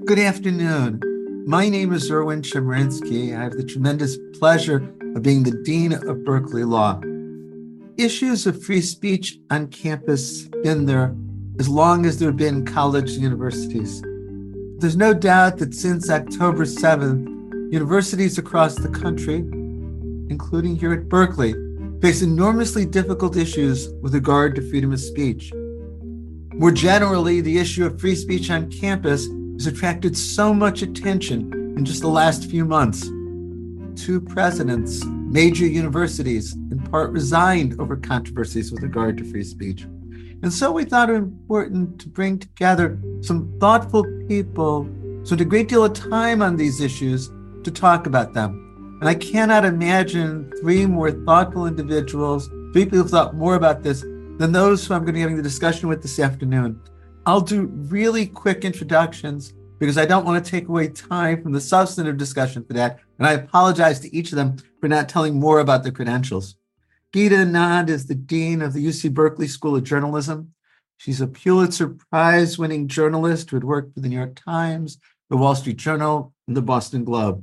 Good afternoon. My name is Erwin Chemerinsky. I have the tremendous pleasure of being the Dean of Berkeley Law. Issues of free speech on campus have been there as long as there have been college and universities. There's no doubt that since October 7th, universities across the country, including here at Berkeley, face enormously difficult issues with regard to freedom of speech. More generally, the issue of free speech on campus has attracted so much attention in just the last few months. Two presidents, major universities, in part resigned over controversies with regard to free speech. And so we thought it important to bring together some thoughtful people, spent a great deal of time on these issues to talk about them. And I cannot imagine three more thoughtful individuals, three people who thought more about this than those who I'm going to be having the discussion with this afternoon. I'll do really quick introductions because I don't want to take away time from the substantive discussion for that. And I apologize to each of them for not telling more about their credentials. Geeta Anand is the Dean of the UC Berkeley School of Journalism. She's a Pulitzer Prize-winning journalist who had worked for the New York Times, the Wall Street Journal, and the Boston Globe.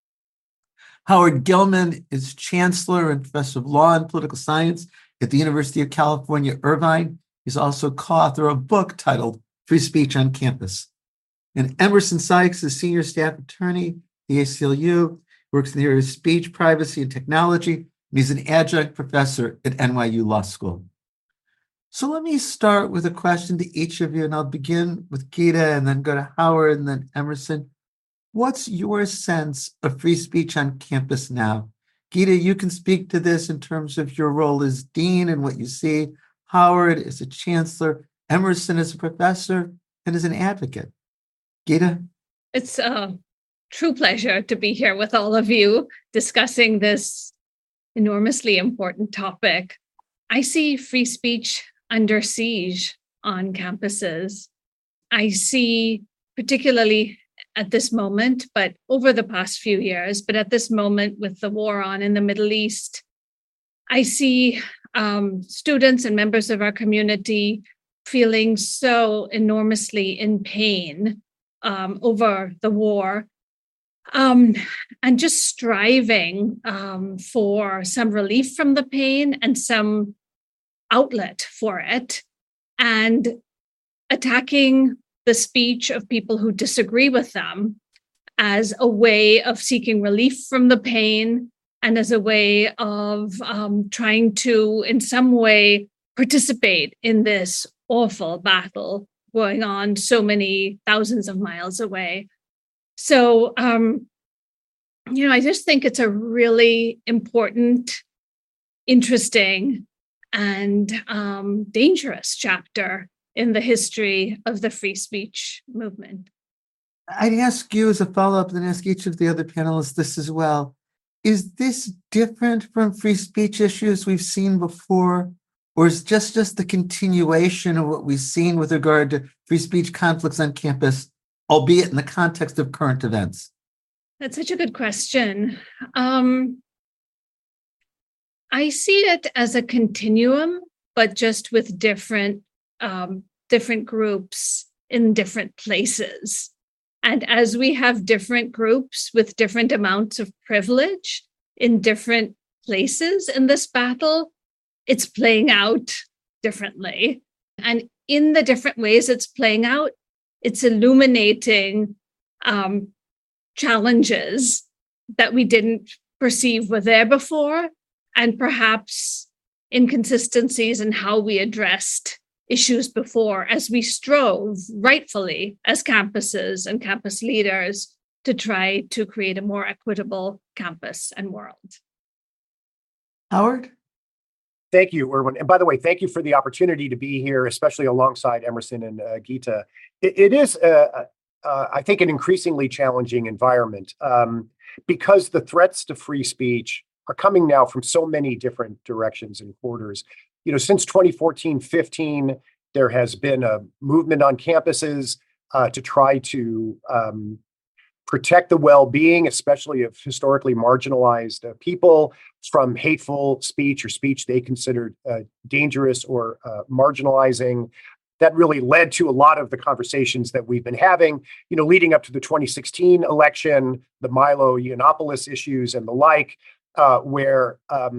Howard Gilman is Chancellor and Professor of Law and Political Science at the University of California, Irvine. He's also co-author of a book titled Free Speech on Campus. And Emerson Sykes is Senior Staff Attorney at the ACLU, works in the area of speech, privacy, and technology, and he's an adjunct professor at NYU Law School. So let me start with a question to each of you, and I'll begin with Geeta and then go to Howard and then Emerson. What's your sense of free speech on campus now? Geeta, you can speak to this in terms of your role as dean and what you see. Howard is a chancellor, Emerson is a professor, and is an advocate. Geeta? It's a true pleasure to be here with all of you discussing this enormously important topic. I see free speech under siege on campuses. I see, particularly at this moment, but over the past few years, but at this moment with the war on in the Middle East, I see students and members of our community feeling so enormously in pain over the war and just striving for some relief from the pain and some outlet for it, and attacking the speech of people who disagree with them as a way of seeking relief from the pain and as a way of trying to, in some way, participate in this awful battle going on so many thousands of miles away. So, I just think it's a really important, interesting, and dangerous chapter in the history of the free speech movement. I'd ask you as a follow-up, and then ask each of the other panelists this as well. Is this different from free speech issues we've seen before? Or is just the continuation of what we've seen with regard to free speech conflicts on campus, albeit in the context of current events? That's such a good question. I see it as a continuum, but just with different groups in different places. And as we have different groups with different amounts of privilege in different places in this battle, it's playing out differently. And in the different ways it's playing out, it's illuminating challenges that we didn't perceive were there before, and perhaps inconsistencies in how we addressed issues before as we strove rightfully as campuses and campus leaders to try to create a more equitable campus and world. Howard? Thank you, Erwin. And by the way, thank you for the opportunity to be here, especially alongside Emerson and Geeta. It is, I think, an increasingly challenging environment because the threats to free speech are coming now from so many different directions and quarters. Since 2014-15, there has been a movement on campuses to try to protect the well-being, especially of historically marginalized people, from hateful speech or speech they considered dangerous or marginalizing. that really led to a lot of the conversations that we've been having, leading up to the 2016 election, the Milo Yiannopoulos issues and the like, where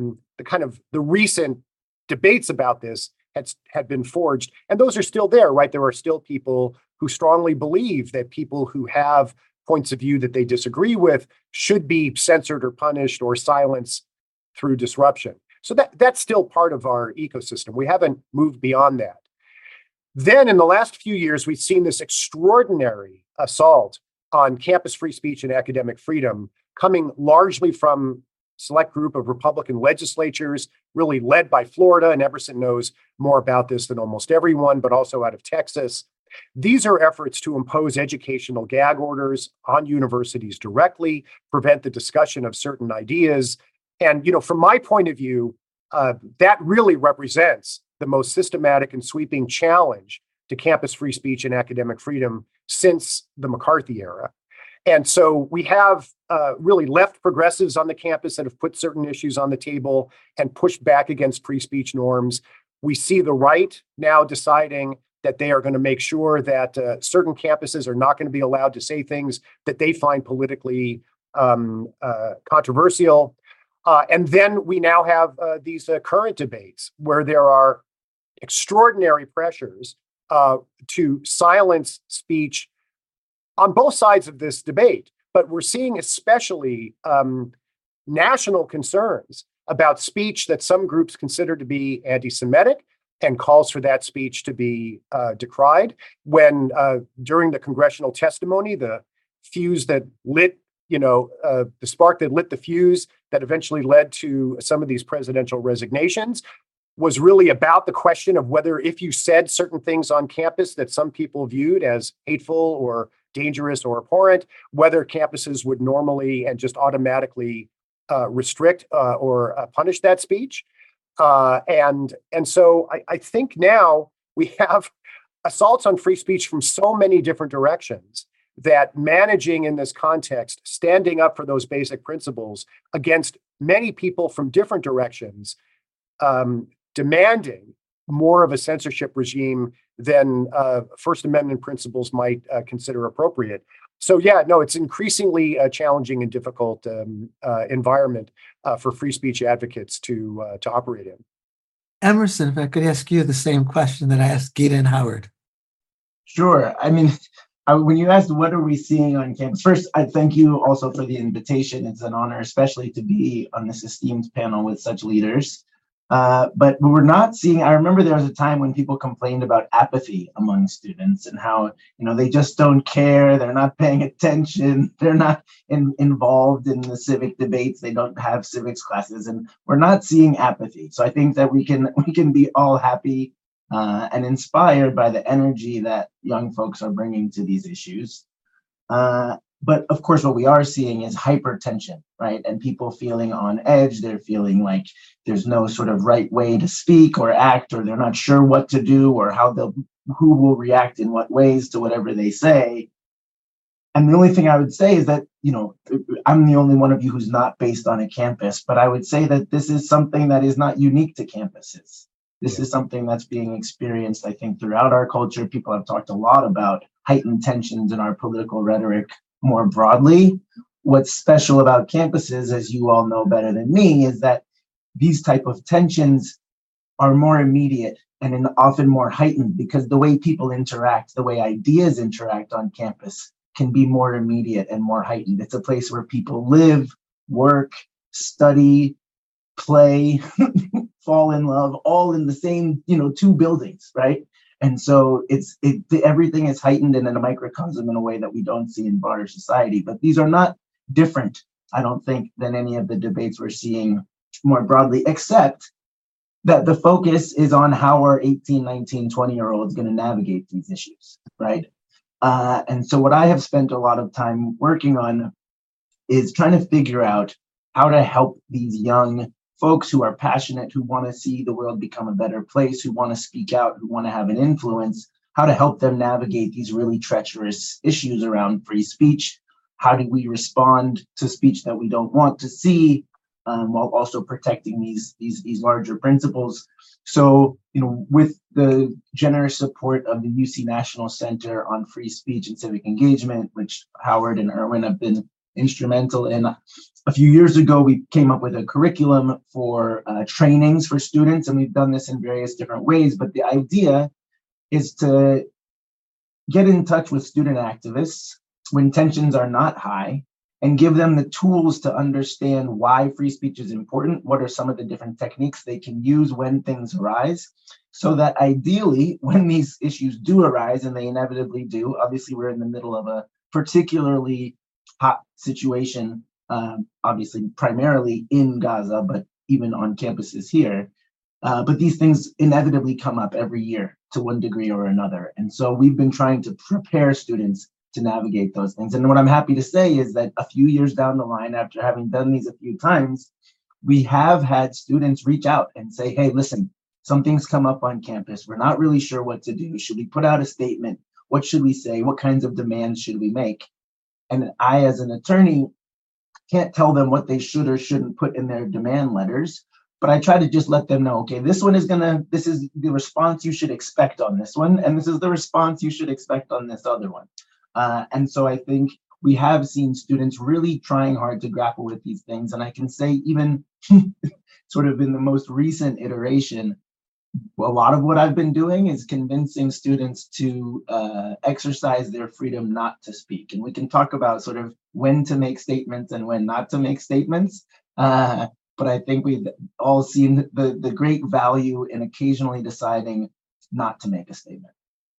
the recent debates about this had been forged. And those are still there, right? There are still people who strongly believe that people who have points of view that they disagree with should be censored or punished or silenced through disruption. So that's still part of our ecosystem. We haven't moved beyond that. Then in the last few years, we've seen this extraordinary assault on campus free speech and academic freedom coming largely from select group of Republican legislatures, really led by Florida, and Emerson knows more about this than almost everyone, but also out of Texas. These are efforts to impose educational gag orders on universities directly, prevent the discussion of certain ideas. And, from my point of view, that really represents the most systematic and sweeping challenge to campus free speech and academic freedom since the McCarthy era. And so we have really left progressives on the campus that have put certain issues on the table and pushed back against free speech norms. We see the right now deciding that they are going to make sure that certain campuses are not going to be allowed to say things that they find politically controversial. And then we now have these current debates where there are extraordinary pressures to silence speech on both sides of this debate. But we're seeing especially national concerns about speech that some groups consider to be anti-Semitic and calls for that speech to be decried. When during the congressional testimony, the fuse that lit, the spark that lit the fuse that eventually led to some of these presidential resignations was really about the question of whether if you said certain things on campus that some people viewed as hateful or dangerous or abhorrent, whether campuses would normally and just automatically restrict or punish that speech. And so I think now we have assaults on free speech from so many different directions that managing in this context, standing up for those basic principles against many people from different directions, demanding more of a censorship regime than First Amendment principles might consider appropriate. So it's increasingly a challenging and difficult environment for free speech advocates to operate in. Emerson, if I could ask you the same question that I asked Geeta and Howard. Sure. I mean, when you asked what are we seeing on campus, first, I thank you also for the invitation. It's an honor, especially to be on this esteemed panel with such leaders. But we're not seeing, I remember there was a time when people complained about apathy among students and how, they just don't care, they're not paying attention, they're not involved in the civic debates, they don't have civics classes, and we're not seeing apathy. So I think that we can be all happy and inspired by the energy that young folks are bringing to these issues. But of course, what we are seeing is hypertension, right? And people feeling on edge. They're feeling like there's no sort of right way to speak or act, or they're not sure what to do or who will react in what ways to whatever they say. And the only thing I would say is that, I'm the only one of you who's not based on a campus, but I would say that this is something that is not unique to campuses. This is something that's being experienced, I think, throughout our culture. People have talked a lot about heightened tensions in our political rhetoric more broadly. What's special about campuses, as you all know better than me, is that these type of tensions are more immediate and often more heightened because the way people interact, the way ideas interact on campus can be more immediate and more heightened. It's a place where people live, work, study, play, fall in love, all in the same, two buildings, right? And so everything is heightened and in a microcosm in a way that we don't see in broader society. But these are not different, I don't think, than any of the debates we're seeing more broadly, except that the focus is on how our 18, 19, 20-year-olds going to navigate these issues, right? And so what I have spent a lot of time working on is trying to figure out how to help these young folks who are passionate, who want to see the world become a better place, who want to speak out, who want to have an influence, how to help them navigate these really treacherous issues around free speech. How do we respond to speech that we don't want to see, while also protecting these larger principles? So, with the generous support of the UC National Center on Free Speech and Civic Engagement, which Howard and Erwin have been instrumental in. A few years ago, we came up with a curriculum for trainings for students, and we've done this in various different ways. But the idea is to get in touch with student activists when tensions are not high and give them the tools to understand why free speech is important, what are some of the different techniques they can use when things arise, so that ideally, when these issues do arise, and they inevitably do, obviously we're in the middle of a particularly hot situation, obviously primarily in Gaza, but even on campuses here. But these things inevitably come up every year to one degree or another. And so we've been trying to prepare students to navigate those things. And what I'm happy to say is that a few years down the line, after having done these a few times, we have had students reach out and say, hey, listen, something's come up on campus. We're not really sure what to do. Should we put out a statement? What should we say? What kinds of demands should we make? And I, as an attorney, can't tell them what they should or shouldn't put in their demand letters, but I try to just let them know, okay, this is the response you should expect on this one, and this is the response you should expect on this other one. And so I think we have seen students really trying hard to grapple with these things. And I can say even sort of in the most recent iteration, a lot of what I've been doing is convincing students to exercise their freedom not to speak. And we can talk about sort of when to make statements and when not to make statements. But I think we've all seen the great value in occasionally deciding not to make a statement.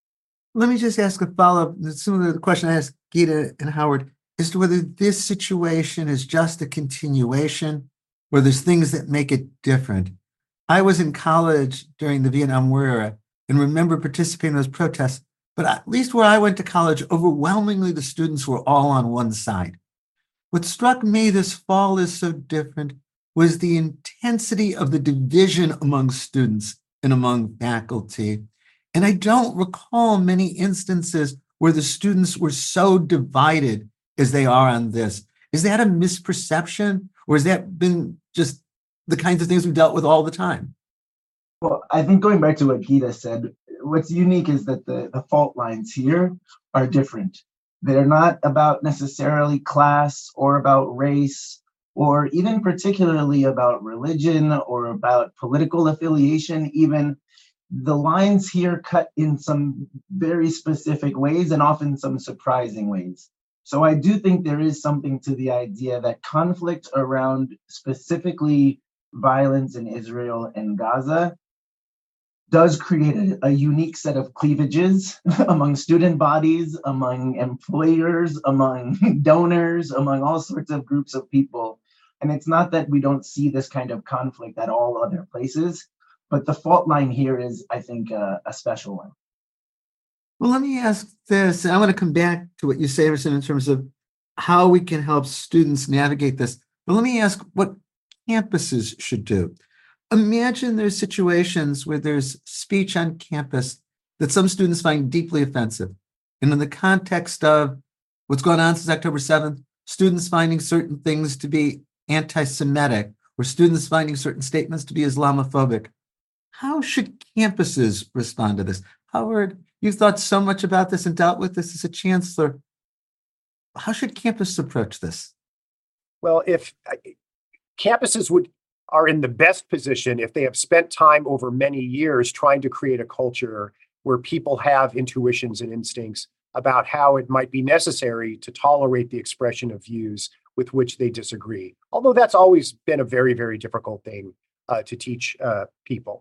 Let me just ask a follow-up. Similar to the question I asked Gita and Howard, as to whether this situation is just a continuation or there's things that make it different. I was in college during the Vietnam War era and remember participating in those protests, but at least where I went to college, overwhelmingly the students were all on one side. What struck me this fall is so different was the intensity of the division among students and among faculty. And I don't recall many instances where the students were so divided as they are on this. Is that a misperception, or has that been just the kinds of things we've dealt with all the time? Well, I think going back to what Gita said, what's unique is that the fault lines here are different. They're not about necessarily class or about race or even particularly about religion or about political affiliation. Even the lines here cut in some very specific ways and often some surprising ways. So I do think there is something to the idea that conflict around specifically violence in Israel and Gaza does create a unique set of cleavages among student bodies, among employers, among donors, among all sorts of groups of people. And it's not that we don't see this kind of conflict at all other places, but the fault line here is, I think, a special one. Well, let me ask this. I want to come back to what you say, Emerson, in terms of how we can help students navigate this. But let me ask what campuses should do. Imagine there's situations where there's speech on campus that some students find deeply offensive. And in the context of what's going on since October 7th, students finding certain things to be anti-Semitic or students finding certain statements to be Islamophobic. How should campuses respond to this? Howard, you've thought so much about this and dealt with this as a chancellor. How should campuses approach this? Well, if campuses are in the best position if they have spent time over many years trying to create a culture where people have intuitions and instincts about how it might be necessary to tolerate the expression of views with which they disagree. Although that's always been a very, very difficult thing to teach people.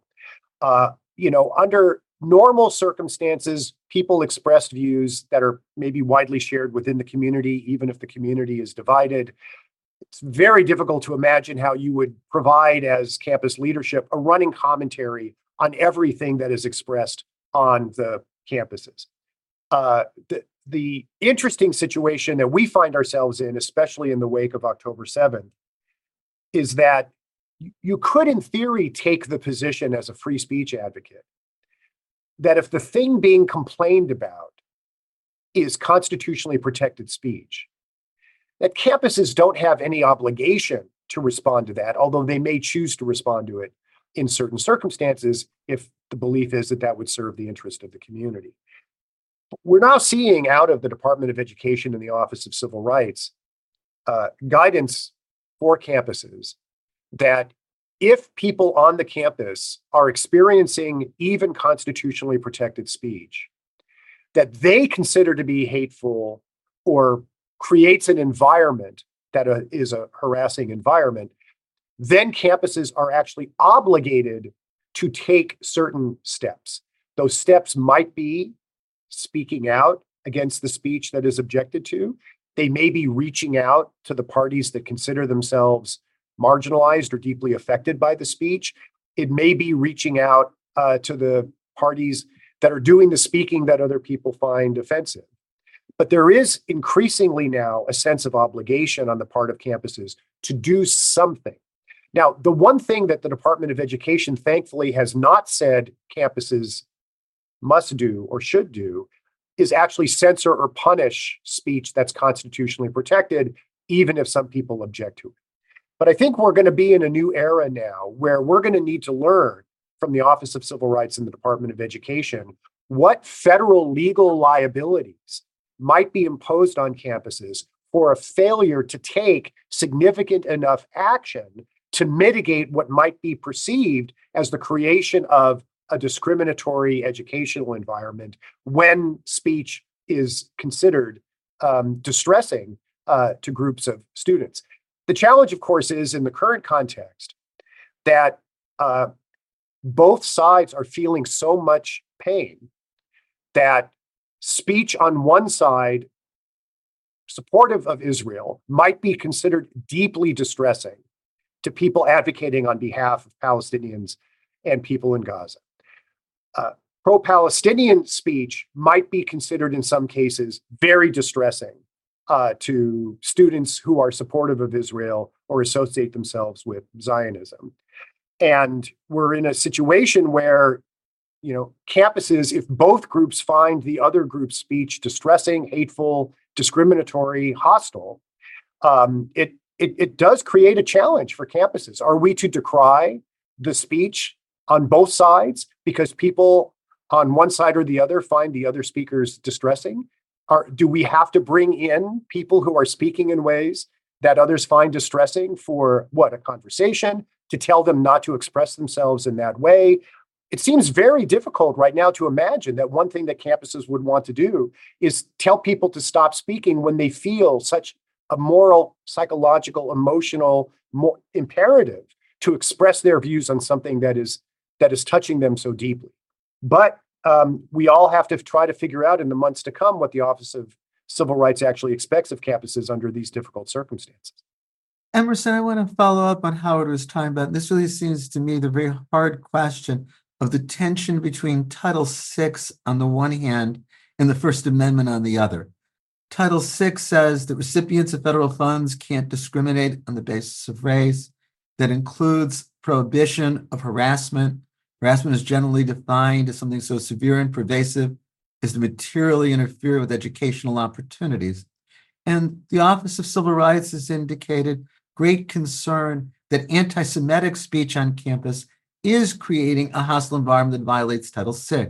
Under normal circumstances, people express views that are maybe widely shared within the community, even if the community is divided. It's very difficult to imagine how you would provide, as campus leadership, a running commentary on everything that is expressed on the campuses. The interesting situation that we find ourselves in, especially in the wake of October 7th, is that you could, in theory, take the position as a free speech advocate that if the thing being complained about is constitutionally protected speech, that campuses don't have any obligation to respond to that, although they may choose to respond to it, in certain circumstances if the belief is that that would serve the interest of the community. We're now seeing out of the Department of Education and the Office of Civil Rights guidance for campuses that if people on the campus are experiencing even constitutionally protected speech that they consider to be hateful or creates an environment that is a harassing environment, then campuses are actually obligated to take certain steps. Those steps might be speaking out against the speech that is objected to. They may be reaching out to the parties that consider themselves marginalized or deeply affected by the speech. It may be reaching out to the parties that are doing the speaking that other people find offensive. But there is increasingly now a sense of obligation on the part of campuses to do something. Now, the one thing that the Department of Education thankfully has not said campuses must do or should do is actually censor or punish speech that's constitutionally protected, even if some people object to it. But I think we're going to be in a new era now where we're going to need to learn from the Office of Civil Rights and the Department of Education what federal legal liabilities might be imposed on campuses for a failure to take significant enough action to mitigate what might be perceived as the creation of a discriminatory educational environment when speech is considered distressing to groups of students. The challenge, of course, is in the current context that both sides are feeling so much pain that speech on one side supportive of Israel might be considered deeply distressing to people advocating on behalf of Palestinians and people in Gaza. Pro-Palestinian speech might be considered in some cases very distressing to students who are supportive of Israel or associate themselves with Zionism. And we're in a situation where, campuses, if both groups find the other group's speech distressing, hateful, discriminatory, hostile, it does create a challenge for campuses. Are we to decry the speech on both sides because people on one side or the other find the other speakers distressing? Do we have to bring in people who are speaking in ways that others find distressing for a conversation, to tell them not to express themselves in that way? It seems very difficult right now to imagine that one thing that campuses would want to do is tell people to stop speaking when they feel such a moral, psychological, emotional imperative to express their views on something that is touching them so deeply. But we all have to try to figure out in the months to come what the Office of Civil Rights actually expects of campuses under these difficult circumstances. Emerson, I want to follow up on Howard was talking about. This really seems to me the very hard question of the tension between Title VI on the one hand and the First Amendment on the other. Title VI says that recipients of federal funds can't discriminate on the basis of race. That includes prohibition of harassment. Harassment is generally defined as something so severe and pervasive as to materially interfere with educational opportunities. And the Office of Civil Rights has indicated great concern that anti-Semitic speech on campus is creating a hostile environment that violates Title VI.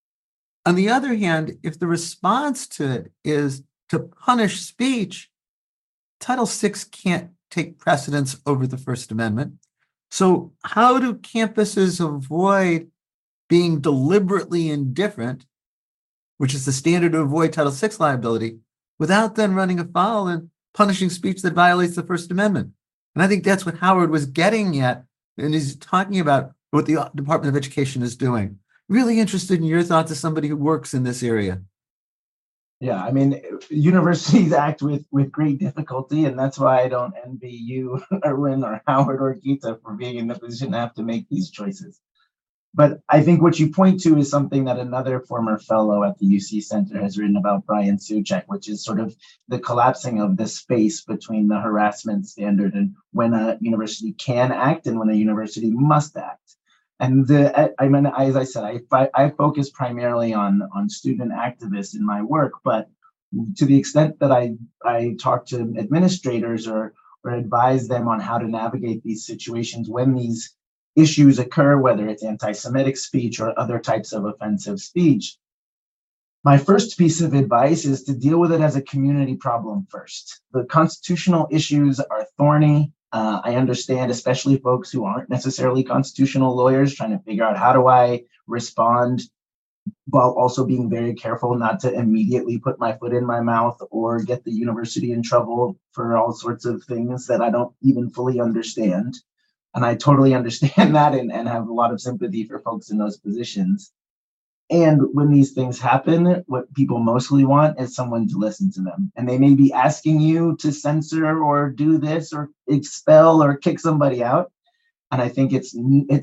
On the other hand, if the response to it is to punish speech, Title VI can't take precedence over the First Amendment. So how do campuses avoid being deliberately indifferent, which is the standard to avoid Title VI liability, without then running afoul and punishing speech that violates the First Amendment? And I think that's what Howard was getting at, and he's talking about what the Department of Education is doing. Really interested in your thoughts as somebody who works in this area. Yeah, I mean, universities act with great difficulty, and that's why I don't envy you, Erwin, or Howard, or Geeta for being in the position to have to make these choices. But I think what you point to is something that another former fellow at the UC Center has written about, Brian Suchek, which is sort of the collapsing of the space between the harassment standard and when a university can act and when a university must act. And as I said, I focus primarily on student activists in my work, but to the extent that I talk to administrators or advise them on how to navigate these situations when these issues occur, whether it's anti-Semitic speech or other types of offensive speech, my first piece of advice is to deal with it as a community problem first. The constitutional issues are thorny. I understand, especially folks who aren't necessarily constitutional lawyers, trying to figure out how do I respond while also being very careful not to immediately put my foot in my mouth or get the university in trouble for all sorts of things that I don't even fully understand. And I totally understand that and have a lot of sympathy for folks in those positions. And when these things happen, what people mostly want is someone to listen to them. And they may be asking you to censor or do this or expel or kick somebody out. And I think it's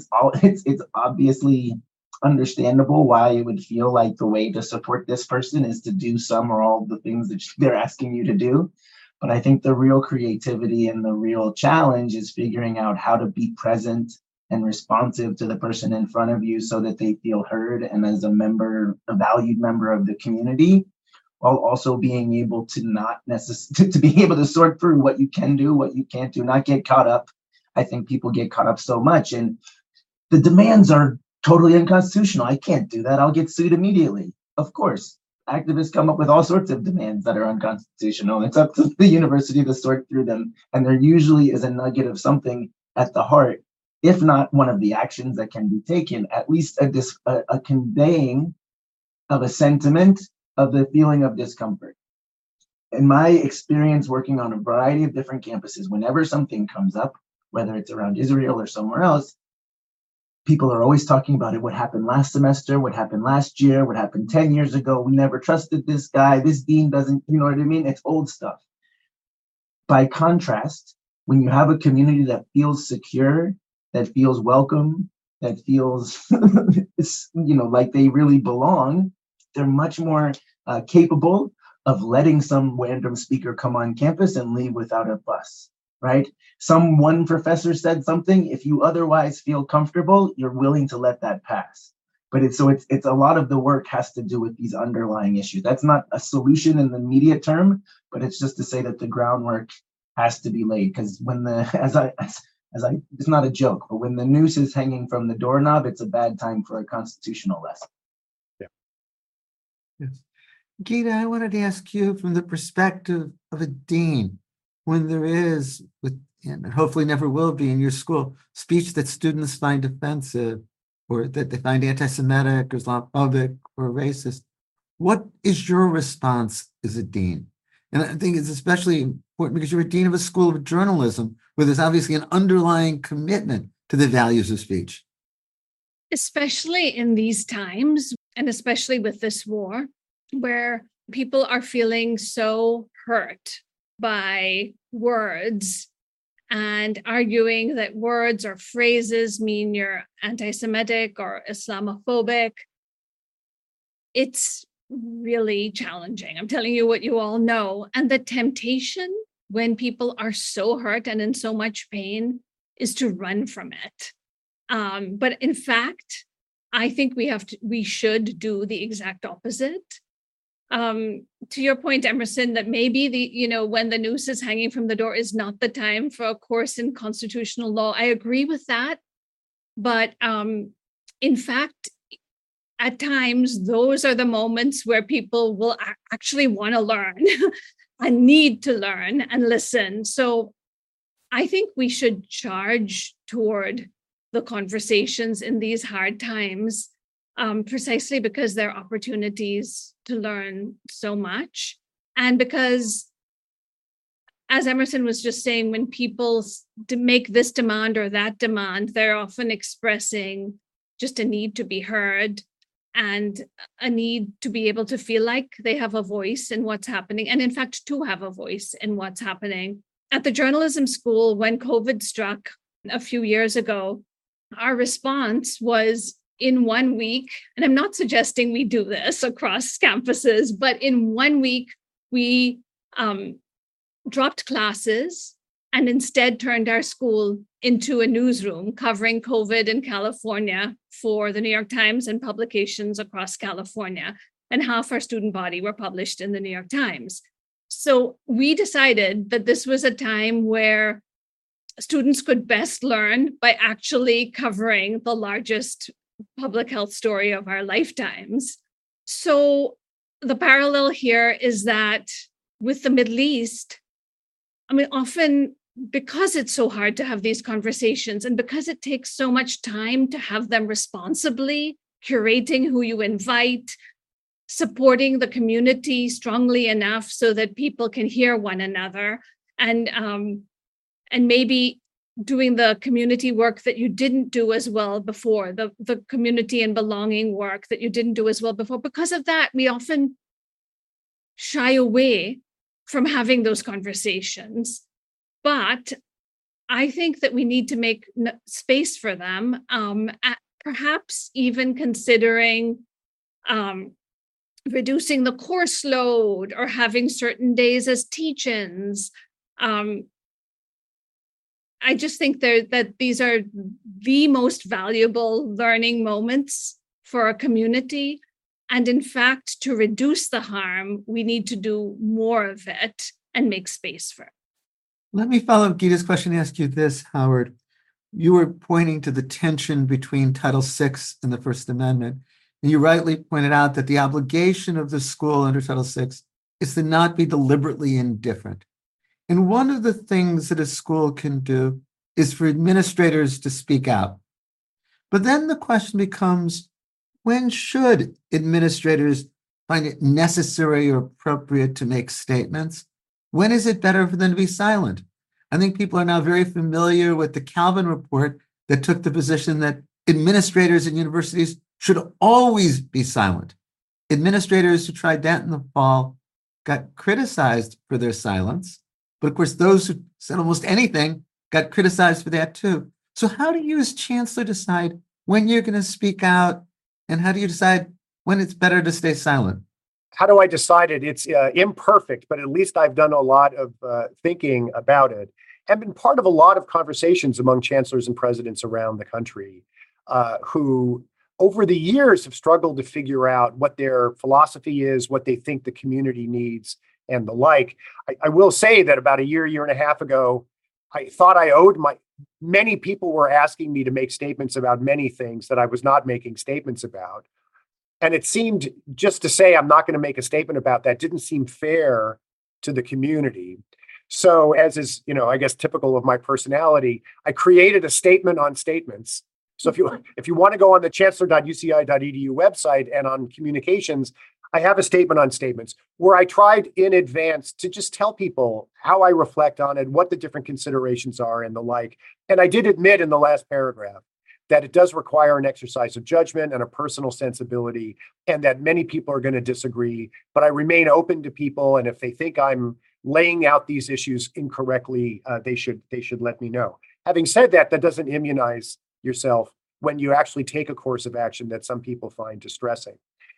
obviously understandable why you would feel like the way to support this person is to do some or all the things that they're asking you to do. But I think the real creativity and the real challenge is figuring out how to be present and responsive to the person in front of you so that they feel heard and as a valued member of the community, while also being able to to be able to sort through what you can do, what you can't do, not get caught up. I think people get caught up so much, and the demands are totally unconstitutional. I can't do that. I'll get sued immediately. Of course, activists come up with all sorts of demands that are unconstitutional. It's up to the university to sort through them, and there usually is a nugget of something at the heart, if not one of the actions that can be taken, at least a conveying of a sentiment of the feeling of discomfort. In my experience working on a variety of different campuses, whenever something comes up, whether it's around Israel or somewhere else, people are always talking about it. What happened last semester? What happened last year? What happened 10 years ago? We never trusted this guy. This dean doesn't, you know what I mean? It's old stuff. By contrast, when you have a community that feels secure, that feels welcome, that feels like they really belong, they're much more capable of letting some random speaker come on campus and leave without a fuss, right? One professor said something. If you otherwise feel comfortable, you're willing to let that pass. But it's a lot of the work has to do with these underlying issues. That's not a solution in the immediate term, but it's just to say that the groundwork has to be laid. Because it's not a joke, but when the noose is hanging from the doorknob, it's a bad time for a constitutional lesson. Yeah. Yes. Gita, I wanted to ask you from the perspective of a dean, when there is, and hopefully never will be in your school, speech that students find offensive or that they find anti-Semitic or Islamophobic or racist, what is your response as a dean? And I think it's especially important because you're a dean of a school of journalism where there's obviously an underlying commitment to the values of speech. Especially in these times, and especially with this war, where people are feeling so hurt by words and arguing that words or phrases mean you're anti-Semitic or Islamophobic. It's really challenging. I'm telling you what you all know. And the temptation when people are so hurt and in so much pain is to run from it. But in fact, I think we should do the exact opposite. To your point, Emerson, that maybe when the noose is hanging from the door is not the time for a course in constitutional law. I agree with that. But in fact, at times, those are the moments where people will actually want to learn and need to learn and listen. So I think we should charge toward the conversations in these hard times, precisely because there are opportunities to learn so much. And because, as Emerson was just saying, when people make this demand or that demand, they're often expressing just a need to be heard and a need to be able to feel like they have a voice in what's happening. And in fact, to have a voice in what's happening. At the journalism school, when COVID struck a few years ago, our response was in 1 week, and I'm not suggesting we do this across campuses, but in 1 week, we dropped classes and instead turned our school into a newsroom covering COVID in California for the New York Times and publications across California. And half our student body were published in the New York Times. So we decided that this was a time where students could best learn by actually covering the largest public health story of our lifetimes. So the parallel here is that with the Middle East, I mean, often because it's so hard to have these conversations and because it takes so much time to have them responsibly, curating who you invite, supporting the community strongly enough so that people can hear one another, and maybe doing the community work that you didn't do as well before, the community and belonging work that you didn't do as well before. Because of that, we often shy away from having those conversations. But I think that we need to make space for them, perhaps even considering reducing the course load or having certain days as teach-ins. I just think that these are the most valuable learning moments for a community. And in fact, to reduce the harm, we need to do more of it and make space for it. Let me follow up Geeta's question and ask you this, Howard. You were pointing to the tension between Title VI and the First Amendment. And you rightly pointed out that the obligation of the school under Title VI is to not be deliberately indifferent. And one of the things that a school can do is for administrators to speak out. But then the question becomes, when should administrators find it necessary or appropriate to make statements? When is it better for them to be silent? I think people are now very familiar with the Calvin report that took the position that administrators at universities should always be silent. Administrators who tried that in the fall got criticized for their silence. But of course, those who said almost anything got criticized for that too. So how do you as chancellor decide when you're going to speak out, and how do you decide when it's better to stay silent? How do I decide it? It's imperfect, but at least I've done a lot of thinking about it and been part of a lot of conversations among chancellors and presidents around the country who over the years have struggled to figure out what their philosophy is, what they think the community needs, and the like. I will say that about a year and a half ago, I thought I owed many people were asking me to make statements about many things that I was not making statements about. And it seemed just to say I'm not going to make a statement about that didn't seem fair to the community. So as is, I guess typical of my personality, I created a statement on statements. So if you want to go on the chancellor.uci.edu website and on communications, I have a statement on statements where I tried in advance to just tell people how I reflect on it, what the different considerations are and the like. And I did admit in the last paragraph that it does require an exercise of judgment and a personal sensibility, and that many people are going to disagree. But I remain open to people, and if they think I'm laying out these issues incorrectly, they should let me know. Having said that, that doesn't immunize yourself when you actually take a course of action that some people find distressing.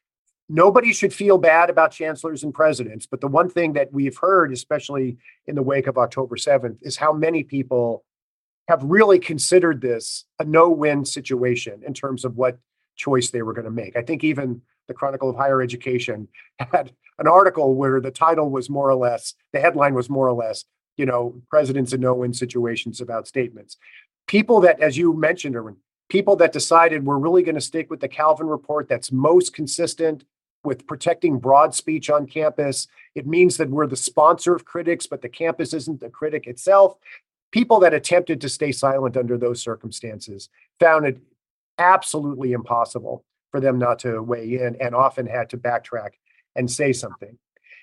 Nobody should feel bad about chancellors and presidents, but the one thing that we've heard, especially in the wake of October 7th, is how many people have really considered this a no-win situation in terms of what choice they were going to make. I think even the Chronicle of Higher Education had an article where the title was more or less, the headline was more or less, presidents in no-win situations about statements. People that, as you mentioned, Erwin, people that decided we're really going to stick with the Calvin report that's most consistent with protecting broad speech on campus. It means that we're the sponsor of critics, but the campus isn't the critic itself. People that attempted to stay silent under those circumstances found it absolutely impossible for them not to weigh in, and often had to backtrack and say something.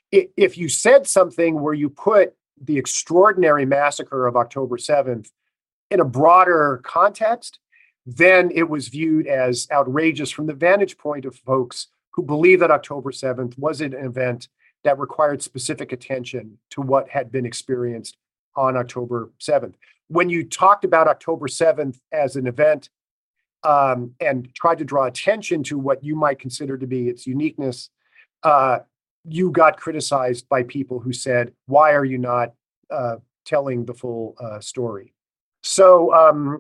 If you said something where you put the extraordinary massacre of October 7th in a broader context, then it was viewed as outrageous from the vantage point of folks who believe that October 7th was an event that required specific attention to what had been experienced on October 7th. When you talked about October 7th as an event and tried to draw attention to what you might consider to be its uniqueness, you got criticized by people who said, why are you not telling the full story? So,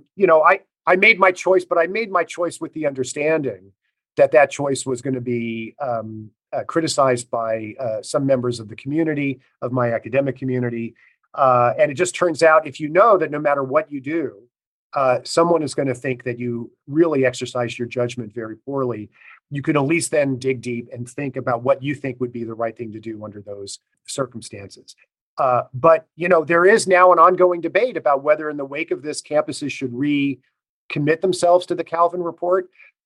I made my choice, but I made my choice with the understanding that choice was going to be criticized by some members of the community, of my academic community. And it just turns out, if you know that no matter what you do, someone is going to think that you really exercise your judgment very poorly, you can at least then dig deep and think about what you think would be the right thing to do under those circumstances. But there is now an ongoing debate about whether, in the wake of this, campuses should recommit themselves to the Calvin Report.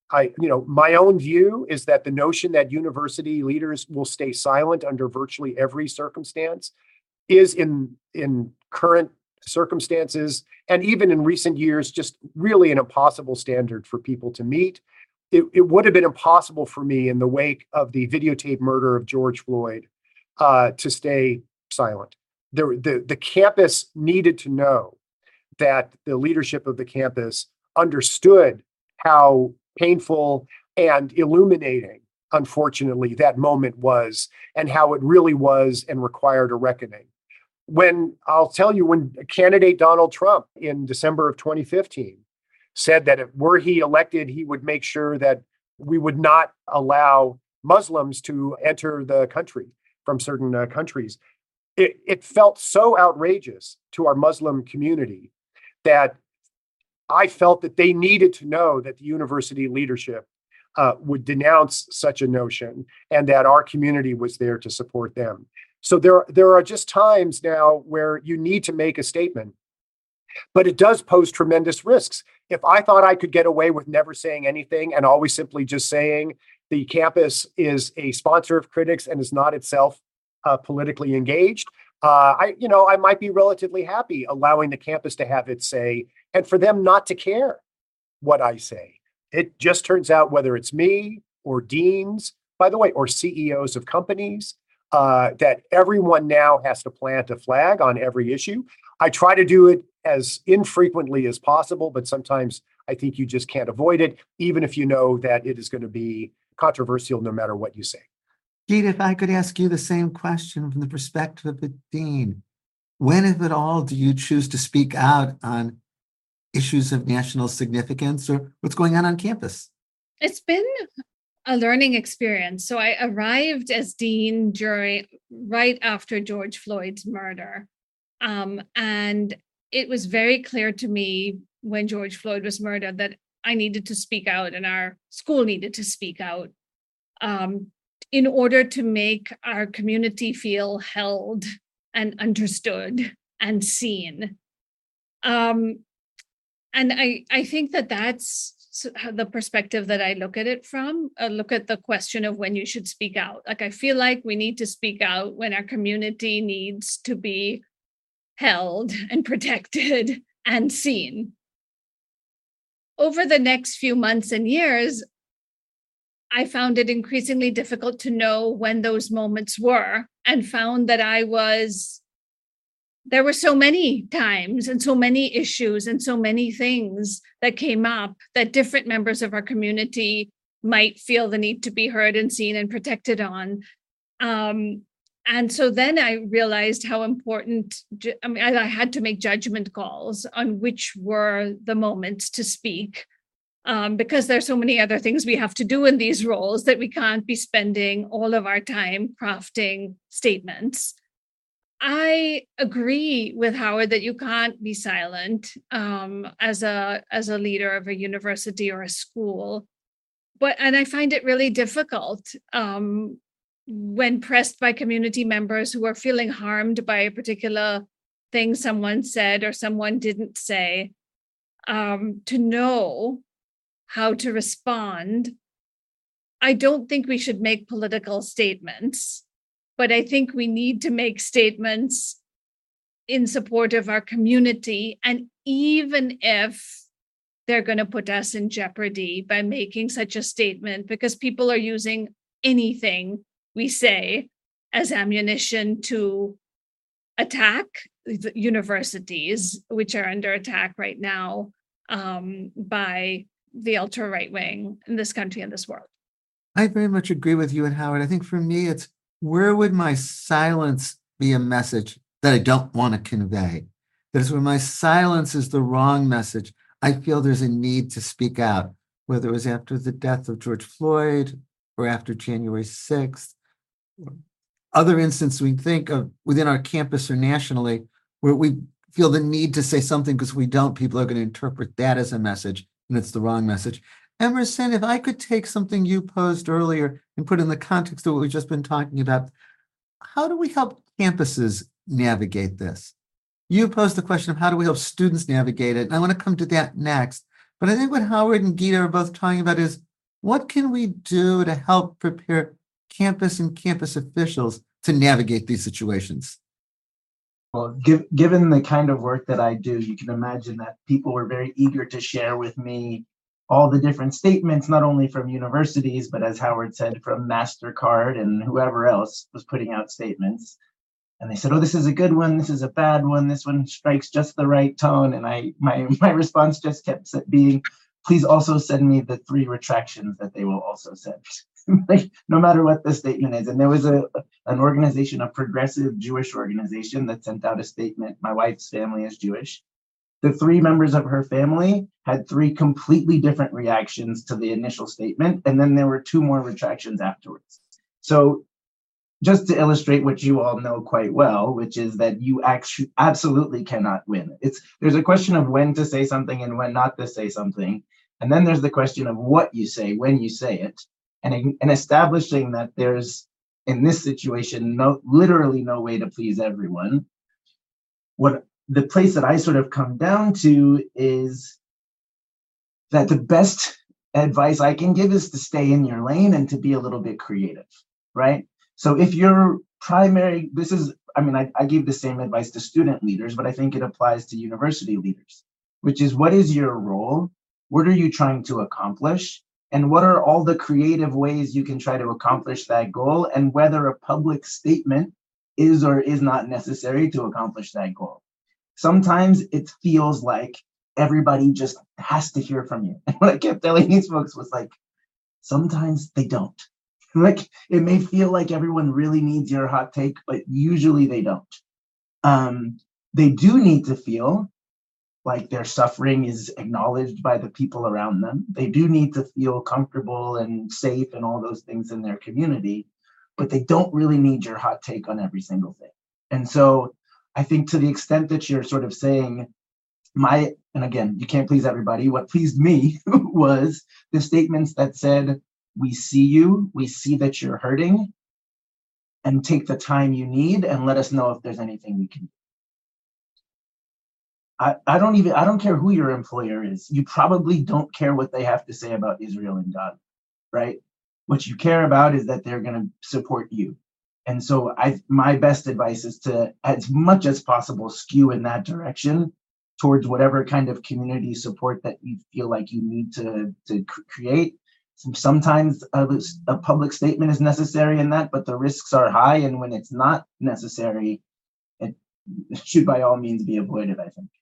My own view is that the notion that university leaders will stay silent under virtually every circumstance is, in current circumstances and even in recent years, just really an impossible standard for people to meet. It would have been impossible for me, in the wake of the videotape murder of George Floyd, to stay silent. The campus needed to know that the leadership of the campus understood how painful and illuminating, unfortunately, that moment was, and how it really was and required a reckoning. I'll tell you, when candidate Donald Trump in December of 2015 said that if were he elected, he would make sure that we would not allow Muslims to enter the country from certain countries, it felt so outrageous to our Muslim community that I felt that they needed to know that the university leadership would denounce such a notion, and that our community was there to support them. So there are just times now where you need to make a statement, but it does pose tremendous risks. If I thought I could get away with never saying anything and always simply just saying the campus is a sponsor of critics and is not itself politically engaged, I might be relatively happy allowing the campus to have its say and for them not to care what I say. It just turns out, whether it's me or deans, by the way, or CEOs of companies, that everyone now has to plant a flag on every issue. I try to do it as infrequently as possible, but sometimes I think you just can't avoid it, even if you know that it is going to be controversial no matter what you say. Geeta, if I could ask you the same question from the perspective of a dean, when, if at all, do you choose to speak out on issues of national significance or what's going on campus? It's been a learning experience. So I arrived as dean right after George Floyd's murder. And it was very clear to me when George Floyd was murdered that I needed to speak out, and our school needed to speak out in order to make our community feel held and understood and seen. And I think that's the perspective that I look at it from. I look at the question of when you should speak out. Like, I feel like we need to speak out when our community needs to be held and protected and seen. Over the next few months and years, I found it increasingly difficult to know when those moments were, and found that there were so many times and so many issues and so many things that came up that different members of our community might feel the need to be heard and seen and protected on. And so then I realized how important, I had to make judgment calls on which were the moments to speak, because there's so many other things we have to do in these roles that we can't be spending all of our time crafting statements. I agree with Howard that you can't be silent as a leader of a university or a school, and I find it really difficult when pressed by community members who are feeling harmed by a particular thing someone said or someone didn't say, to know how to respond. I don't think we should make political statements, but I think we need to make statements in support of our community. And even if they're going to put us in jeopardy by making such a statement, because people are using anything we say as ammunition to attack the universities, which are under attack right now by the ultra right wing in this country and this world. I very much agree with you and Howard. I think for me, it's where would my silence be a message that I don't want to convey? That is, when my silence is the wrong message, I feel there's a need to speak out, whether it was after the death of George Floyd or after January 6th. Other instances we think of within our campus or nationally where we feel the need to say something because we don't, people are going to interpret that as a message, and it's the wrong message. Emerson, if I could take something you posed earlier and put in the context of what we've just been talking about, how do we help campuses navigate this? You posed the question of how do we help students navigate it, and I want to come to that next. But I think what Howard and Geeta are both talking about is what can we do to help prepare campus and campus officials to navigate these situations? Well, given the kind of work that I do, you can imagine that people were very eager to share with me all the different statements, not only from universities, but as Howard said, from MasterCard and whoever else was putting out statements. And they said, oh, this is a good one, this is a bad one, this one strikes just the right tone. And my response just kept being, please also send me the 3 retractions that they will also send. Like, no matter what the statement is. And there was an organization, a progressive Jewish organization, that sent out a statement. My wife's family is Jewish. The 3 members of her family had 3 completely different reactions to the initial statement. And then there were 2 more retractions afterwards. So just to illustrate what you all know quite well, which is that you actually absolutely cannot win. There's a question of when to say something and when not to say something. And then there's the question of what you say when you say it. And establishing that there's, in this situation, literally no way to please everyone. What the place that I sort of come down to is that the best advice I can give is to stay in your lane and to be a little bit creative, right? So if your primary, I gave the same advice to student leaders, but I think it applies to university leaders, which is, what is your role? What are you trying to accomplish? And what are all the creative ways you can try to accomplish that goal, and whether a public statement is or is not necessary to accomplish that goal. Sometimes it feels like everybody just has to hear from you. And what I kept telling these folks was like, sometimes they don't. Like, it may feel like everyone really needs your hot take, but usually they don't. They do need to feel like their suffering is acknowledged by the people around them. They do need to feel comfortable and safe and all those things in their community, but they don't really need your hot take on every single thing. And so I think, to the extent that you're sort of saying, and again, you can't please everybody, what pleased me was the statements that said, we see you, we see that you're hurting, and take the time you need and let us know if there's anything we can do. I don't care who your employer is. You probably don't care what they have to say about Israel and God, right? What you care about is that they're going to support you. And so my best advice is to, as much as possible, skew in that direction towards whatever kind of community support that you feel like you need to create. Sometimes a public statement is necessary in that, but the risks are high. And when it's not necessary, it should by all means be avoided, I think.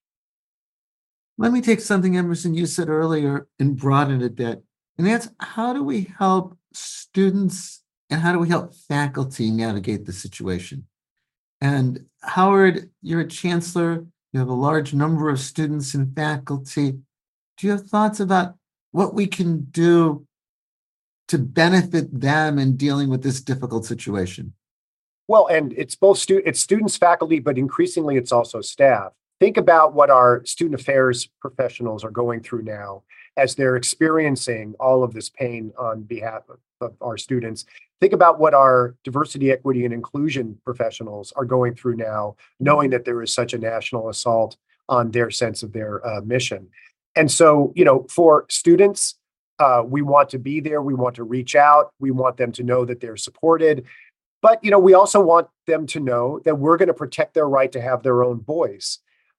Let me take something, Emerson, you said earlier and broaden it a bit. And that's, how do we help students and how do we help faculty navigate the situation? And Howard, you're a chancellor, you have a large number of students and faculty. Do you have thoughts about what we can do to benefit them in dealing with this difficult situation? Well, and it's both it's students, faculty, but increasingly it's also staff. Think about what our student affairs professionals are going through now as they're experiencing all of this pain on behalf of our students. Think about what our diversity, equity, and inclusion professionals are going through now, knowing that there is such a national assault on their sense of their mission. And so, for students, we want to be there. We want to reach out. We want them to know that they're supported. But, we also want them to know that we're going to protect their right to have their own voice,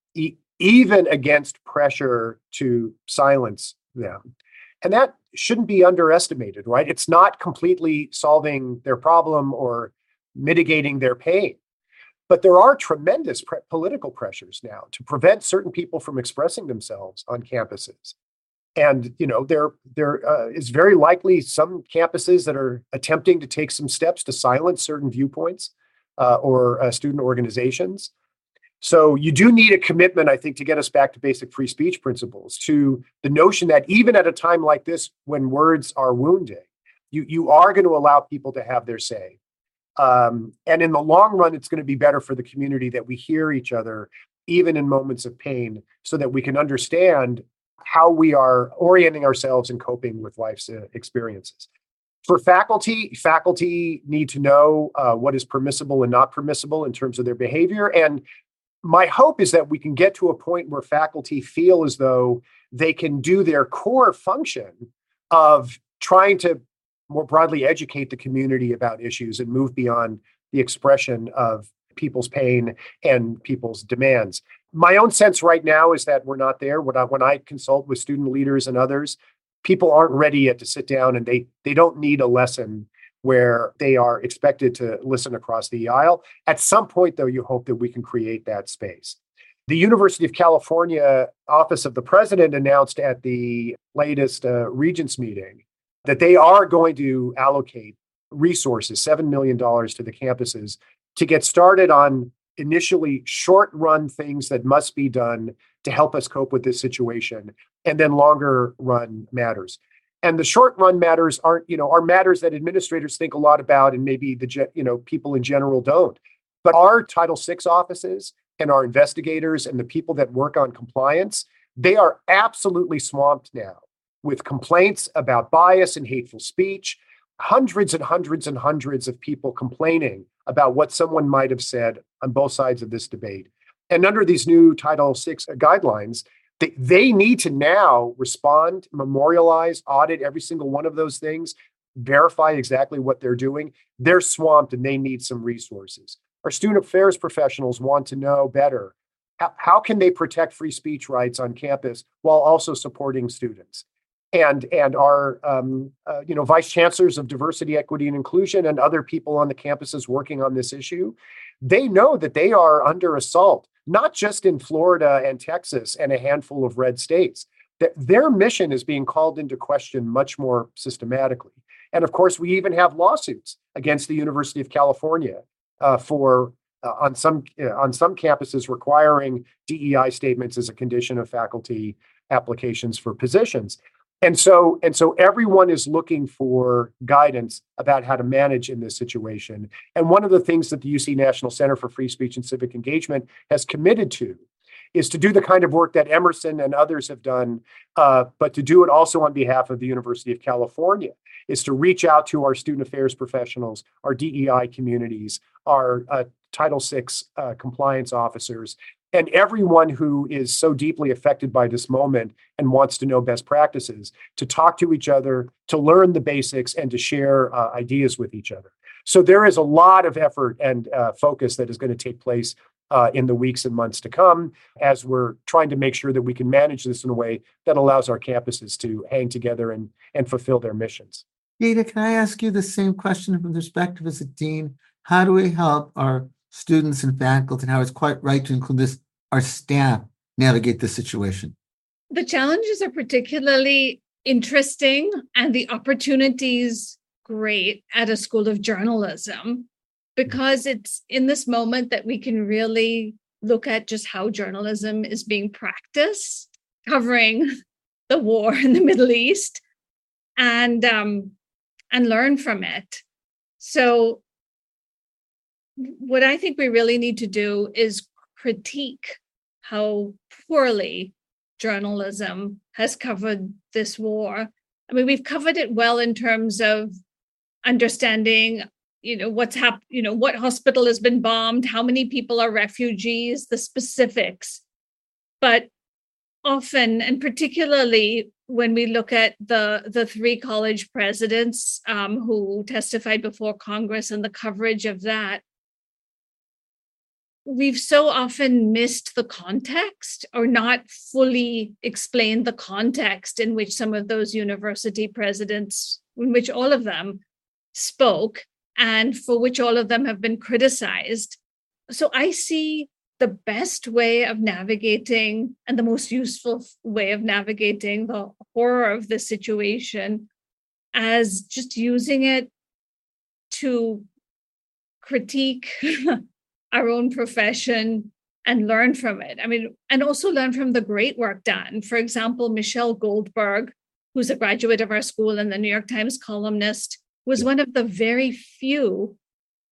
even against pressure to silence them. And that shouldn't be underestimated, right? It's not completely solving their problem or mitigating their pain. But there are tremendous political pressures now to prevent certain people from expressing themselves on campuses. And, there is very likely some campuses that are attempting to take some steps to silence certain viewpoints or student organizations. So you do need a commitment, I think, to get us back to basic free speech principles, to the notion that even at a time like this, when words are wounding, you are going to allow people to have their say. And in the long run, it's going to be better for the community that we hear each other, even in moments of pain, so that we can understand how we are orienting ourselves and coping with life's experiences. For faculty need to know what is permissible and not permissible in terms of their behavior. And my hope is that we can get to a point where faculty feel as though they can do their core function of trying to more broadly educate the community about issues and move beyond the expression of people's pain and people's demands. My own sense right now is that we're not there. When I consult with student leaders and others, people aren't ready yet to sit down, and they don't need a lesson where they are expected to listen across the aisle. At some point, though, you hope that we can create that space. The University of California Office of the President announced at the latest Regents meeting that they are going to allocate resources, $7 million to the campuses to get started on initially short-run things that must be done to help us cope with this situation, and then longer-run matters. And the short-run matters are matters that administrators think a lot about, and maybe people in general don't. But our Title VI offices and our investigators and the people that work on compliance, they are absolutely swamped now with complaints about bias and hateful speech, hundreds and hundreds and hundreds of people complaining about what someone might have said on both sides of this debate. And under these new Title VI guidelines, they need to now respond, memorialize, audit every single one of those things, verify exactly what they're doing. They're swamped and they need some resources. Our student affairs professionals want to know better. How can they protect free speech rights on campus while also supporting students? And our vice chancellors of diversity, equity, and inclusion, and other people on the campuses working on this issue, they know that they are under assault, not just in Florida and Texas and a handful of red states. That their mission is being called into question much more systematically. And of course, we even have lawsuits against the University of California on some campuses requiring DEI statements as a condition of faculty applications for positions. And so everyone is looking for guidance about how to manage in this situation. And one of the things that the UC National Center for Free Speech and Civic Engagement has committed to is to do the kind of work that Emerson and others have done, but to do it also on behalf of the University of California, is to reach out to our student affairs professionals, our DEI communities, our Title VI compliance officers, and everyone who is so deeply affected by this moment and wants to know best practices, to talk to each other, to learn the basics, and to share ideas with each other. So there is a lot of effort and focus that is going to take place in the weeks and months to come as we're trying to make sure that we can manage this in a way that allows our campuses to hang together and fulfill their missions. Geeta, can I ask you the same question from the perspective as a dean? How do we help our students and faculty, and how it's quite right to include this, our staff, navigate this situation? The challenges are particularly interesting and the opportunities great at a school of journalism, because it's in this moment that we can really look at just how journalism is being practiced, covering the war in the Middle East, and learn from it. So what I think we really need to do is critique how poorly journalism has covered this war. I mean, we've covered it well in terms of understanding, what's happened, what hospital has been bombed, how many people are refugees, the specifics. But often, and particularly when we look at the three college presidents who testified before Congress and the coverage of that, we've so often missed the context or not fully explained the context in which some of those university presidents, in which all of them spoke and for which all of them have been criticized. So I see the best way of navigating and the most useful way of navigating the horror of the situation as just using it to critique our own profession and learn from it. I mean, and also learn from the great work done. For example, Michelle Goldberg, who's a graduate of our school and the New York Times columnist, was one of the very few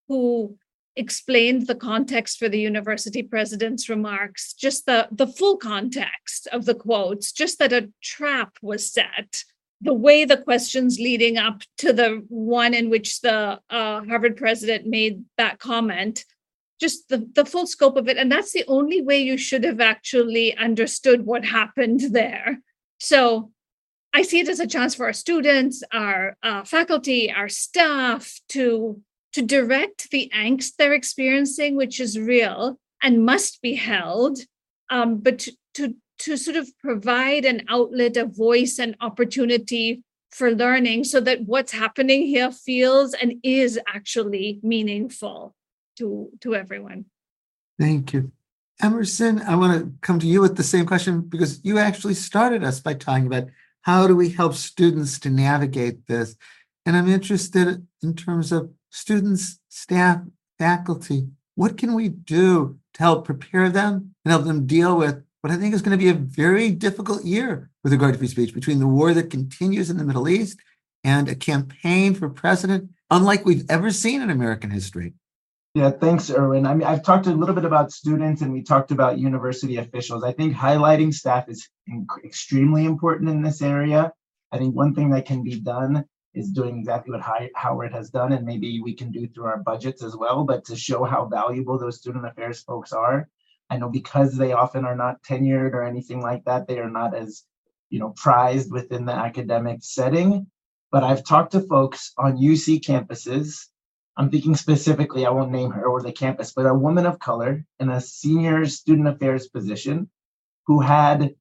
who explained the context for the university president's remarks, just the full context of the quotes, just that a trap was set, the way the questions leading up to the one in which the Harvard president made that comment, just the full scope of it. And that's the only way you should have actually understood what happened there. So I see it as a chance for our students, our faculty, our staff to direct the angst they're experiencing, which is real and must be held, but to sort of provide an outlet, a voice, and opportunity for learning so that what's happening here feels and is actually meaningful to everyone. Thank you. Emerson, I want to come to you with the same question because you actually started us by talking about how do we help students to navigate this? And I'm interested in terms of students, staff, faculty, what can we do to help prepare them and help them deal with what I think is going to be a very difficult year with regard to free speech, between the war that continues in the Middle East and a campaign for president unlike we've ever seen in American history? Yeah, thanks, Erwin. I mean, I've talked a little bit about students and we talked about university officials. I think highlighting staff is extremely important in this area. I think one thing that can be done is doing exactly what Howard has done, and maybe we can do through our budgets as well, but to show how valuable those student affairs folks are. I know because they often are not tenured or anything like that, they are not as, prized within the academic setting. But I've talked to folks on UC campuses. I'm thinking specifically, I won't name her or the campus, but a woman of color in a senior student affairs position who had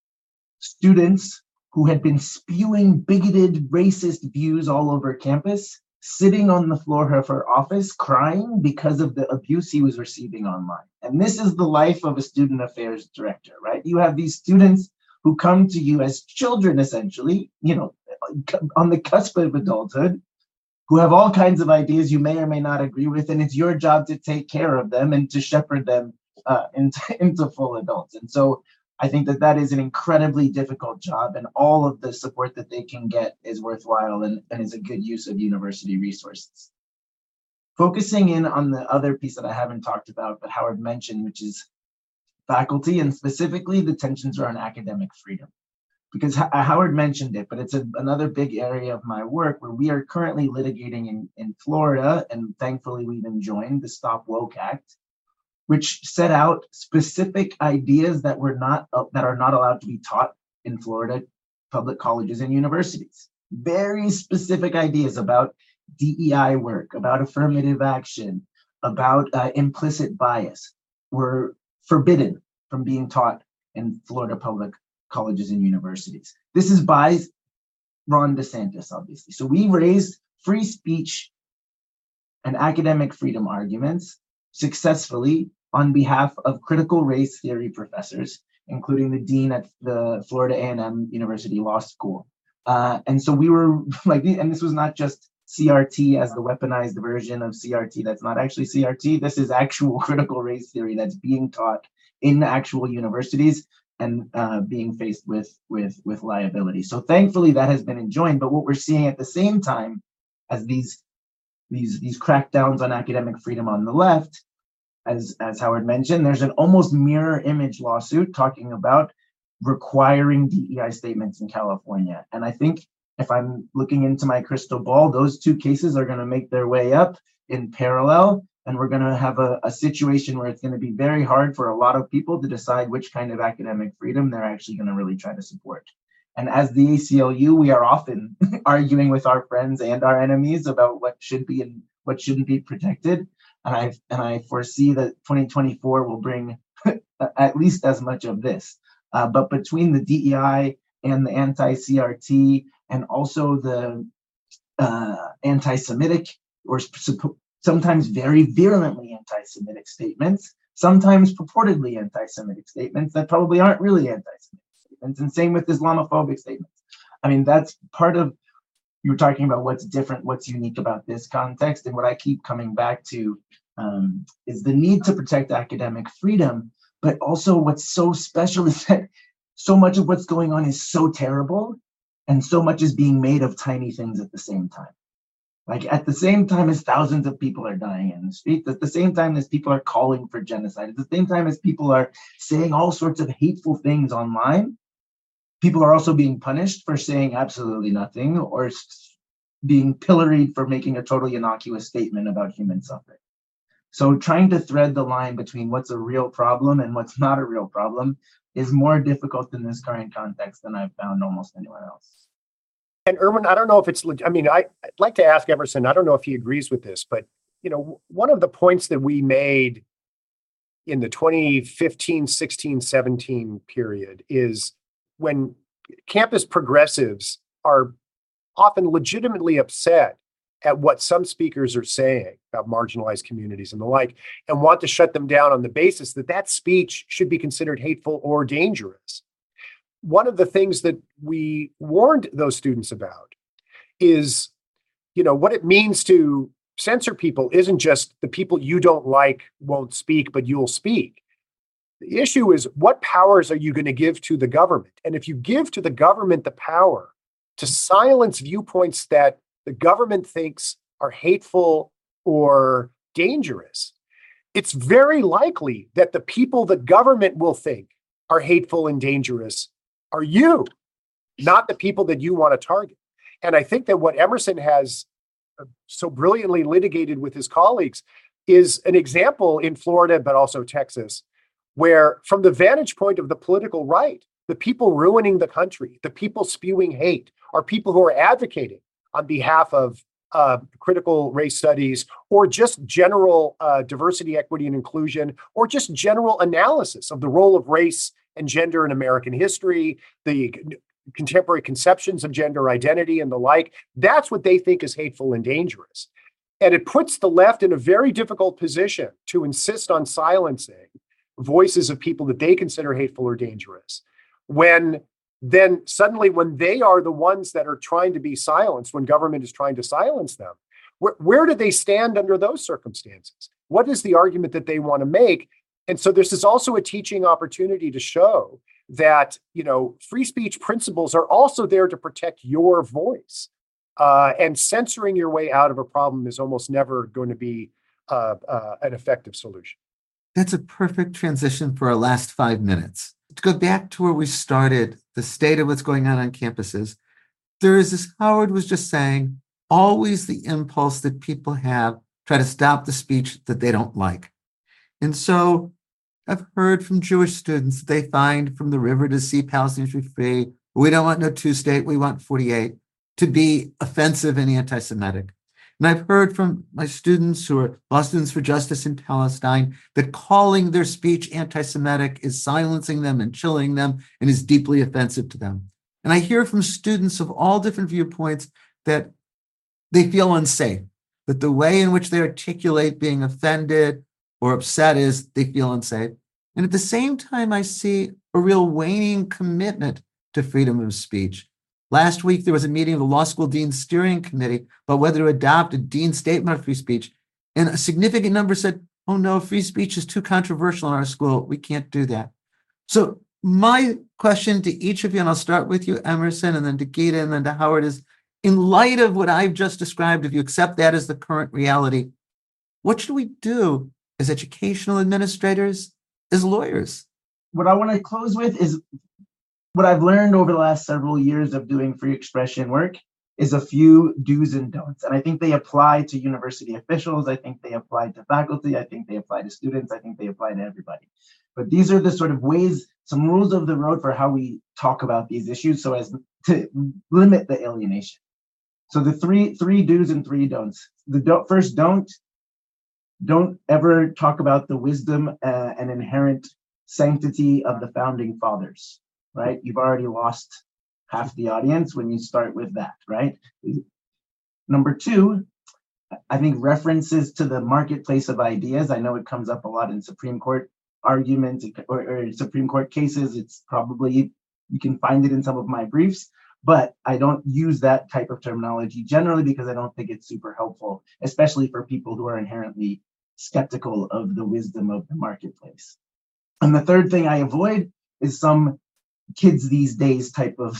students who had been spewing bigoted, racist views all over campus, sitting on the floor of her office crying because of the abuse he was receiving online. And this is the life of a student affairs director, right? You have these students who come to you as children, essentially, on the cusp of adulthood, who have all kinds of ideas you may or may not agree with, and it's your job to take care of them and to shepherd them into full adults. And so I think that is an incredibly difficult job, and all of the support that they can get is worthwhile and is a good use of university resources. Focusing in on the other piece that I haven't talked about, but Howard mentioned, which is faculty, and specifically the tensions around academic freedom. Because Howard mentioned it, but it's another big area of my work where we are currently litigating in Florida, and thankfully we've been joined, the Stop Woke Act, which set out specific ideas that are not allowed to be taught in Florida public colleges and universities. Very specific ideas about DEI work, about affirmative action, about implicit bias were forbidden from being taught in Florida public colleges and universities. This is by Ron DeSantis, obviously. So we raised free speech and academic freedom arguments successfully on behalf of critical race theory professors, including the dean at the Florida A&M University Law School. And so we were like, and this was not just CRT as the weaponized version of CRT that's not actually CRT. This is actual critical race theory that's being taught in actual universities and being faced with liability. So thankfully that has been enjoined. But what we're seeing at the same time as these crackdowns on academic freedom on the left, as Howard mentioned, there's an almost mirror image lawsuit talking about requiring DEI statements in California. And I think if I'm looking into my crystal ball, those two cases are going to make their way up in parallel. And we're going to have a situation where it's going to be very hard for a lot of people to decide which kind of academic freedom they're actually going to really try to support. And as the ACLU, we are often arguing with our friends and our enemies about what should be and what shouldn't be protected. And I foresee that 2024 will bring at least as much of this. But between the DEI and the anti-CRT and also the anti-Semitic or sometimes very virulently anti-Semitic statements, sometimes purportedly anti-Semitic statements that probably aren't really anti-Semitic statements, and same with Islamophobic statements. I mean, that's part of, you were talking about what's different, what's unique about this context, and what I keep coming back to is the need to protect academic freedom, but also what's so special is that so much of what's going on is so terrible, and so much is being made of tiny things at the same time. Like at the same time as thousands of people are dying in the streets, at the same time as people are calling for genocide, at the same time as people are saying all sorts of hateful things online, people are also being punished for saying absolutely nothing or being pilloried for making a totally innocuous statement about human suffering. So trying to thread the line between what's a real problem and what's not a real problem is more difficult in this current context than I've found almost anywhere else. And Erwin, I don't know if it's, I mean, I'd like to ask Emerson, I don't know if he agrees with this, but, you know, one of the points that we made in the 2015, 16, 17 period is when campus progressives are often legitimately upset at what some speakers are saying about marginalized communities and the like, and want to shut them down on the basis that that speech should be considered hateful or dangerous. One of the things that we warned those students about is, you know, what it means to censor people isn't just the people you don't like won't speak, but you'll speak. The issue is, what powers are you going to give to the government? And if you give to the government the power to silence viewpoints that the government thinks are hateful or dangerous, it's very likely that the people the government will think are hateful and dangerous are you, not the people that you want to target. And I think that what Emerson has so brilliantly litigated with his colleagues is an example in Florida, but also Texas, where from the vantage point of the political right, the people ruining the country, the people spewing hate, are people who are advocating on behalf of critical race studies, or just general diversity, equity, and inclusion, or just general analysis of the role of race and gender in American history, the contemporary conceptions of gender identity and the like. That's what they think is hateful and dangerous. And it puts the left in a very difficult position to insist on silencing voices of people that they consider hateful or dangerous, when then suddenly when they are the ones that are trying to be silenced, when government is trying to silence them, where do they stand under those circumstances? What is the argument that they want to make? And so this is also a teaching opportunity to show that, you know, free speech principles are also there to protect your voice. And censoring your way out of a problem is almost never going to be an effective solution. That's a perfect transition for our last 5 minutes. To go back to where we started, the state of what's going on campuses, there is, as Howard was just saying, always the impulse that people have try to stop the speech that they don't like. And so I've heard from Jewish students that they find from the river to sea Palestinians should be free, we don't want no two-state, we want 48, to be offensive and anti-Semitic. And I've heard from my students who are law students for justice in Palestine that calling their speech anti-Semitic is silencing them and chilling them and is deeply offensive to them. And I hear from students of all different viewpoints that they feel unsafe, that the way in which they articulate being offended or upset is they feel unsafe. And at the same time, I see a real waning commitment to freedom of speech. Last week, there was a meeting of the Law School Dean's Steering Committee about whether to adopt a dean's statement of free speech. And a significant number said, oh no, free speech is too controversial in our school. We can't do that. So my question to each of you, and I'll start with you, Emerson, and then to Gita, and then to Howard, is in light of what I've just described, if you accept that as the current reality, what should we do as educational administrators, as lawyers? What I want to close with is what I've learned over the last several years of doing free expression work is a few do's and don'ts. And I think they apply to university officials. I think they apply to faculty. I think they apply to students. I think they apply to everybody. But these are the sort of ways, some rules of the road for how we talk about these issues so as to limit the alienation. So the three do's and three don'ts. The first don't ever talk about the wisdom and inherent sanctity of the founding fathers. Right? You've already lost half the audience when you start with that, right? Number two, I think references to the marketplace of ideas. I know it comes up a lot in Supreme Court arguments or Supreme Court cases. It's probably, you can find it in some of my briefs, but I don't use that type of terminology generally because I don't think it's super helpful, especially for people who are inherently skeptical of the wisdom of the marketplace. And the third thing I avoid is some kids these days type of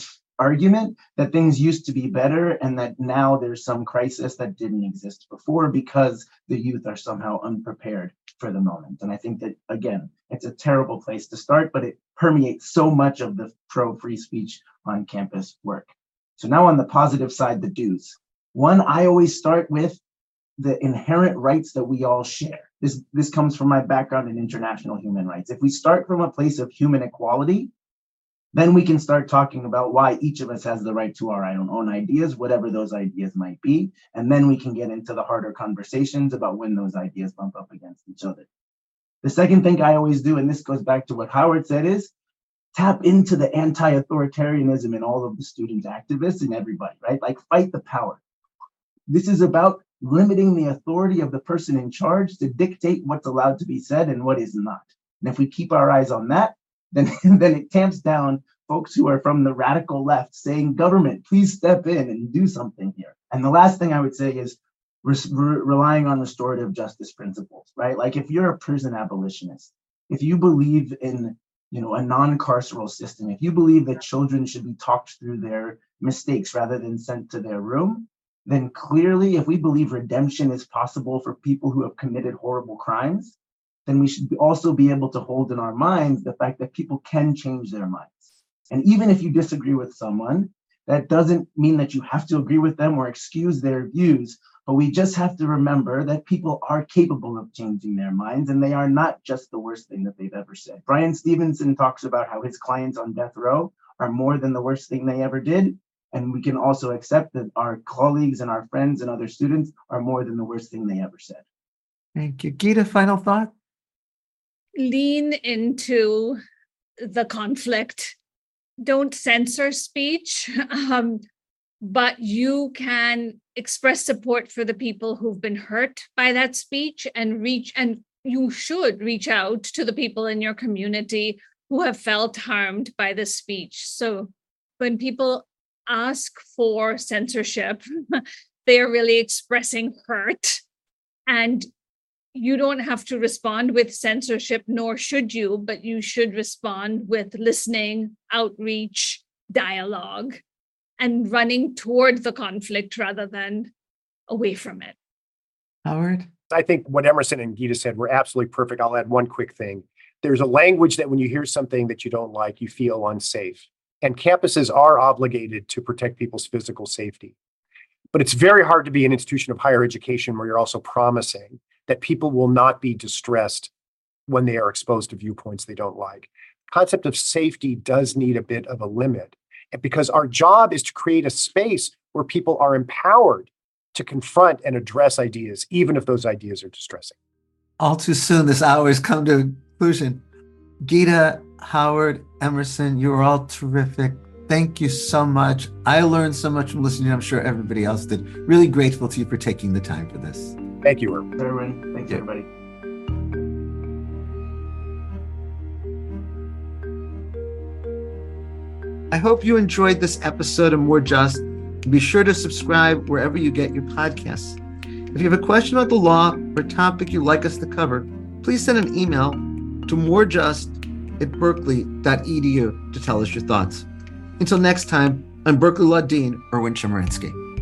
argument that things used to be better and that now there's some crisis that didn't exist before because the youth are somehow unprepared for the moment. And I think that, again, it's a terrible place to start, but it permeates so much of the pro-free speech on campus work. So now on the positive side, the do's. One, I always start with the inherent rights that we all share. This comes from my background in international human rights. If we start from a place of human equality, then we can start talking about why each of us has the right to our own ideas, whatever those ideas might be. And then we can get into the harder conversations about when those ideas bump up against each other. The second thing I always do, and this goes back to what Howard said, is tap into the anti-authoritarianism in all of the student activists and everybody, right? Like, fight the power. This is about limiting the authority of the person in charge to dictate what's allowed to be said and what is not. And if we keep our eyes on that, then it tamps down folks who are from the radical left saying, government, please step in and do something here. And the last thing I would say is relying on restorative justice principles, right? Like, if you're a prison abolitionist, if you believe in, a non-carceral system, if you believe that children should be talked through their mistakes rather than sent to their room, then clearly, if we believe redemption is possible for people who have committed horrible crimes, then we should also be able to hold in our minds the fact that people can change their minds. And even if you disagree with someone, that doesn't mean that you have to agree with them or excuse their views, but we just have to remember that people are capable of changing their minds, and they are not just the worst thing that they've ever said. Bryan Stevenson talks about how his clients on death row are more than the worst thing they ever did. And we can also accept that our colleagues and our friends and other students are more than the worst thing they ever said. Thank you. Geeta, final thought? Lean into the conflict. Don't censor speech, but you can express support for the people who've been hurt by that speech and you should reach out to the people in your community who have felt harmed by the speech. So when people ask for censorship, they are really expressing hurt, and you don't have to respond with censorship, nor should you, but you should respond with listening, outreach, dialogue, and running toward the conflict rather than away from it. Howard? I think what Emerson and Geeta said were absolutely perfect. I'll add one quick thing. There's a language that when you hear something that you don't like, you feel unsafe. And campuses are obligated to protect people's physical safety. But it's very hard to be an institution of higher education where you're also promising that people will not be distressed when they are exposed to viewpoints they don't like. Concept of safety does need a bit of a limit, and because our job is to create a space where people are empowered to confront and address ideas, even if those ideas are distressing. All too soon, this hour has come to a conclusion. Geeta, Howard, Emerson, you were all terrific. Thank you so much. I learned so much from listening. I'm sure everybody else did. Really grateful to you for taking the time for this. Thank you, Erwin. Thanks, everybody. I hope you enjoyed this episode of More Just. Be sure to subscribe wherever you get your podcasts. If you have a question about the law or a topic you'd like us to cover, please send an email to morejust@berkeley.edu to tell us your thoughts. Until next time, I'm Berkeley Law Dean Erwin Chemerinsky.